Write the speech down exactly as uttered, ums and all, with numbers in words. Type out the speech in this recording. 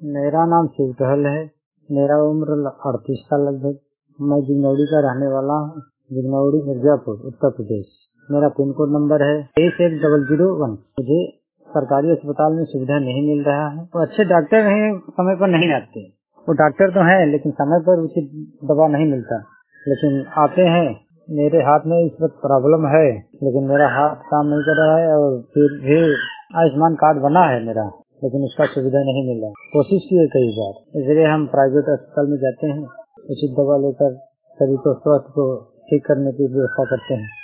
मेरा नाम शिव टहल है। मेरा उम्र अड़तीस साल लगभग। मैं जिग्नौड़ी का रहने वाला हूँ। जिग्नौड़ी मिर्जापुर उत्तर प्रदेश। मेरा पिन कोड नंबर है तेईस एक डबल जीरो वन। मुझे सरकारी अस्पताल में सुविधा नहीं मिल रहा है। वो अच्छे डॉक्टर हैं, समय पर नहीं आते। वो डॉक्टर तो हैं लेकिन समय पर उचित दवा नहीं मिलता। लेकिन आते हैं। मेरे हाथ में इस वक्त प्रॉब्लम है, लेकिन मेरा हाथ काम नहीं कर रहा है और फिर भी आयुष्मान कार्ड बना है मेरा, लेकिन उसका सुविधा नहीं मिल रहा। कोशिश की है कई बार, इसलिए हम प्राइवेट अस्पताल में जाते हैं, उचित दवा लेकर शरीर को स्वास्थ्य को ठीक करने की व्यवस्था करते हैं।